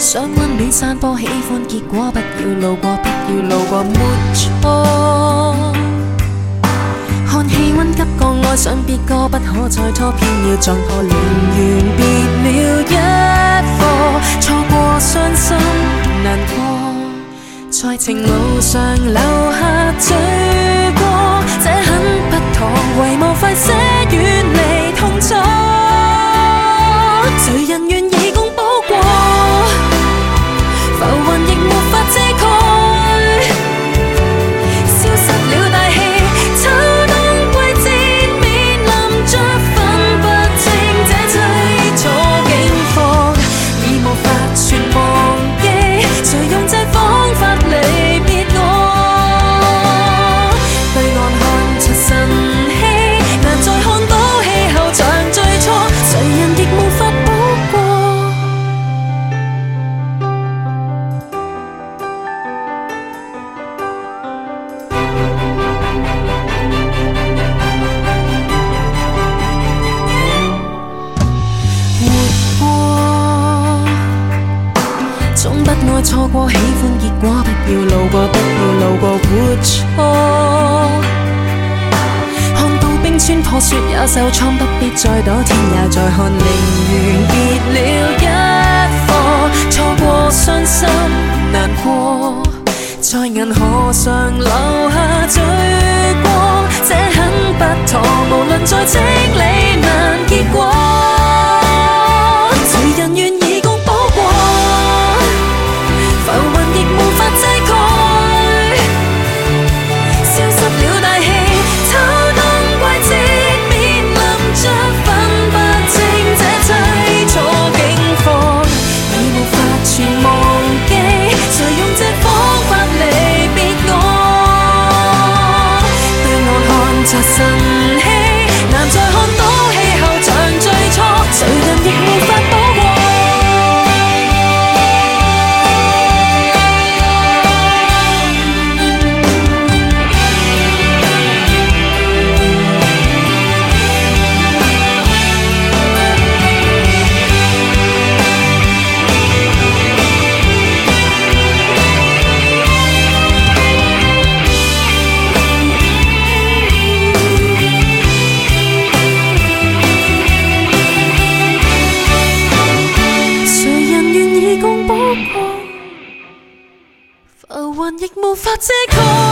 想温暖散播喜歡，結果不要路過，不要路過，沒錯。看氣溫急降，愛上別個不可再拖，偏要撞破，寧願別了一課。錯過傷心難過，在情路上留下罪過，這很不妥，遺忘快些遠離痛楚。誰人願意共補過？浮雲亦沒法遮蓋，消失了大氣。秋冬季節面臨着分不清這凄楚境況，已無法全忘記，誰用這方法離別我？對岸看出晨曦，難再看到氣候像最初，誰人亦無法補過。總不愛錯過喜歡，結果不要路過，不要路過，活錯。看到冰川破雪也受創，不必再躲，天也在看，寧願別了一課。錯過傷心難過，在銀河上留下罪過，這很不妥，無論再清理難結果。誰人願意共補過？浮雲亦無法遮蓋，消失了大氣。秋冬季節面臨着分不清這凄楚境況，已無法全忘記，誰用這方法離別我？對岸看着晨曦，難再看到氣候像最初，誰人亦無法補過。浮雲亦無法遮蓋。